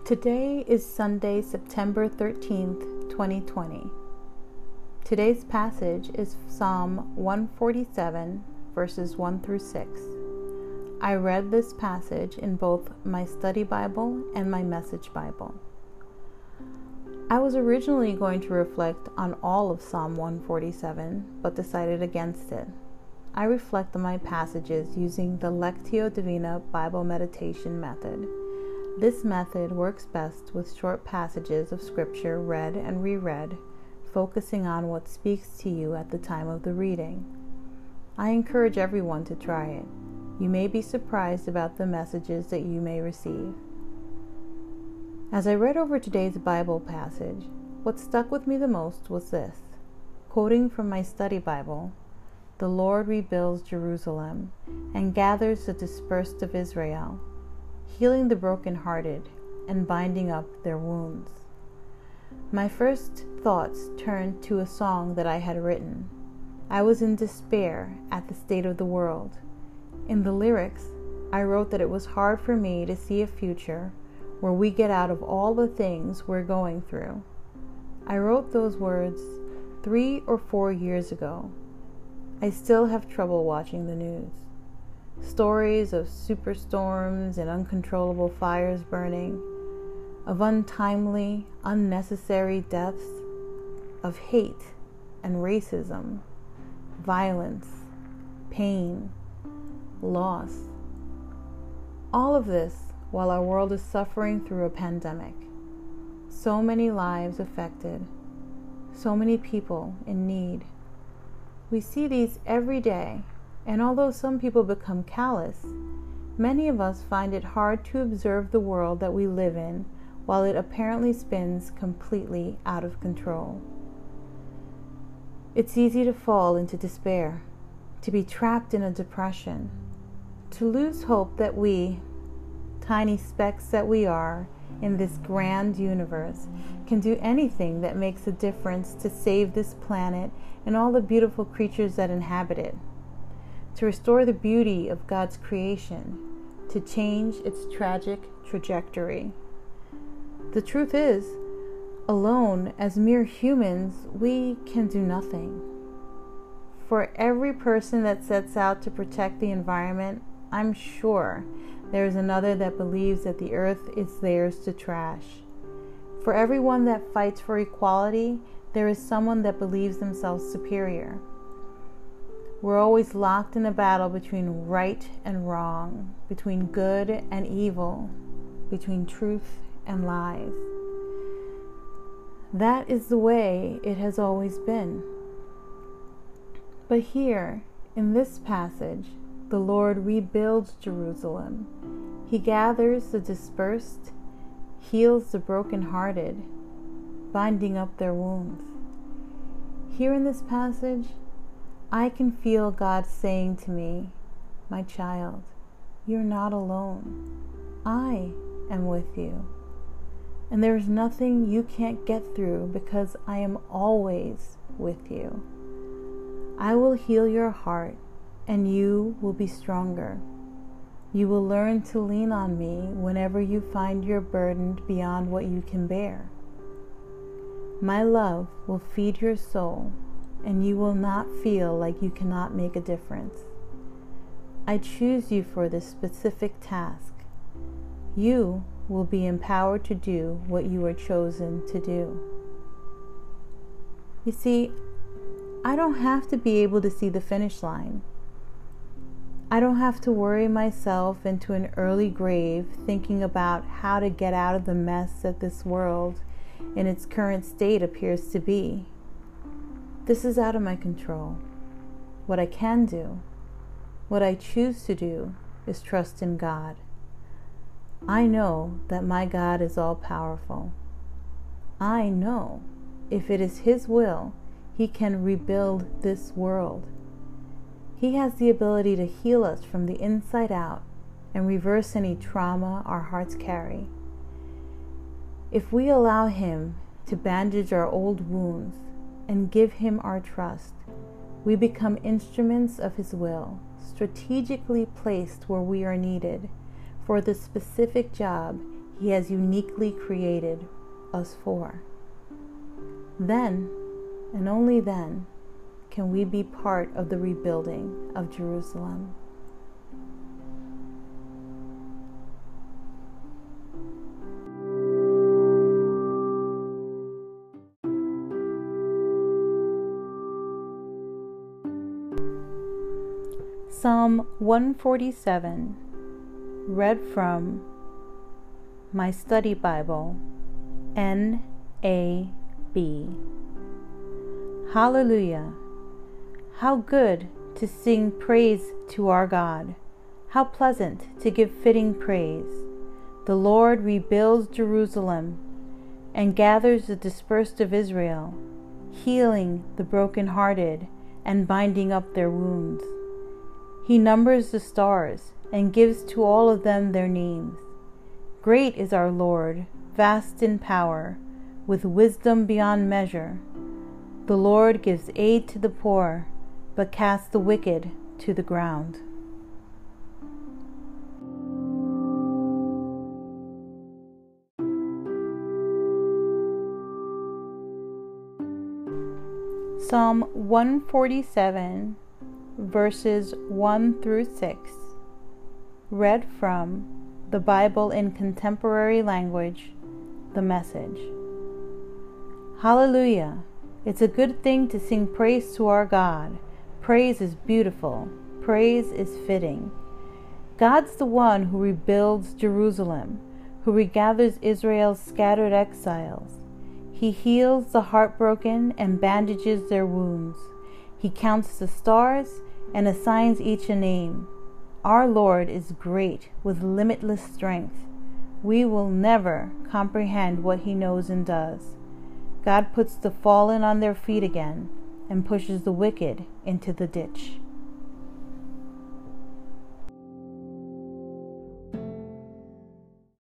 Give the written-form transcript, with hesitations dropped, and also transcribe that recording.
Today is Sunday, September 13th, 2020. Today's passage is Psalm 147, verses 1 through 6. I read this passage in both my study Bible and my message Bible. I was originally going to reflect on all of Psalm 147, but decided against it. I reflect on my passages using the Lectio Divina Bible Meditation method. This method works best with short passages of Scripture read and reread, focusing on what speaks to you at the time of the reading. I encourage everyone to try it. You may be surprised about the messages that you may receive. As I read over today's Bible passage, what stuck with me the most was this. Quoting from my study Bible, "The Lord rebuilds Jerusalem and gathers the dispersed of Israel, healing the brokenhearted and binding up their wounds." My first thoughts turned to a song that I had written. I was in despair at the state of the world. In the lyrics, I wrote that it was hard for me to see a future where we get out of all the things we're going through. I wrote those words 3 or 4 years ago. I still have trouble watching the news. Stories of superstorms and uncontrollable fires burning, of untimely, unnecessary deaths, of hate and racism, violence, pain, loss. All of this while our world is suffering through a pandemic. So many lives affected, so many people in need. We see these every day. And although some people become callous, many of us find it hard to observe the world that we live in while it apparently spins completely out of control. It's easy to fall into despair, to be trapped in a depression, to lose hope that we, tiny specks that we are in this grand universe, can do anything that makes a difference to save this planet and all the beautiful creatures that inhabit it, to restore the beauty of God's creation, to change its tragic trajectory. The truth is, alone as mere humans, we can do nothing. For every person that sets out to protect the environment, I'm sure there is another that believes that the earth is theirs to trash. For everyone that fights for equality, there is someone that believes themselves superior. We're always locked in a battle between right and wrong, between good and evil, between truth and lies. That is the way it has always been. But here, in this passage, the Lord rebuilds Jerusalem. He gathers the dispersed, heals the brokenhearted, binding up their wounds. Here in this passage, I can feel God saying to me, "My child, you're not alone. I am with you. And there is nothing you can't get through because I am always with you. I will heal your heart and you will be stronger. You will learn to lean on me whenever you find you're burdened beyond what you can bear. My love will feed your soul, and you will not feel like you cannot make a difference. I choose you for this specific task. You will be empowered to do what you are chosen to do." You see, I don't have to be able to see the finish line. I don't have to worry myself into an early grave thinking about how to get out of the mess that this world in its current state appears to be. This is out of my control. What I can do, what I choose to do, is trust in God. I know that my God is all-powerful. I know if it is His will, He can rebuild this world. He has the ability to heal us from the inside out and reverse any trauma our hearts carry. If we allow Him to bandage our old wounds and give Him our trust, we become instruments of His will, strategically placed where we are needed for the specific job He has uniquely created us for. Then, and only then, can we be part of the rebuilding of Jerusalem. Psalm 147, read from my study Bible, NAB. Hallelujah! How good to sing praise to our God! How pleasant to give fitting praise! The Lord rebuilds Jerusalem and gathers the dispersed of Israel, healing the brokenhearted and binding up their wounds. He numbers the stars and gives to all of them their names. Great is our Lord, vast in power, with wisdom beyond measure. The Lord gives aid to the poor, but casts the wicked to the ground. Psalm 147, verses 1 through 6, read from the Bible in Contemporary Language, the Message. Hallelujah! It's a good thing to sing praise to our God. Praise is beautiful. Praise is fitting. God's the one who rebuilds Jerusalem, who regathers Israel's scattered exiles. He heals the heartbroken and bandages their wounds. He counts the stars and assigns each a name. Our Lord is great with limitless strength. We will never comprehend what He knows and does. God puts the fallen on their feet again and pushes the wicked into the ditch.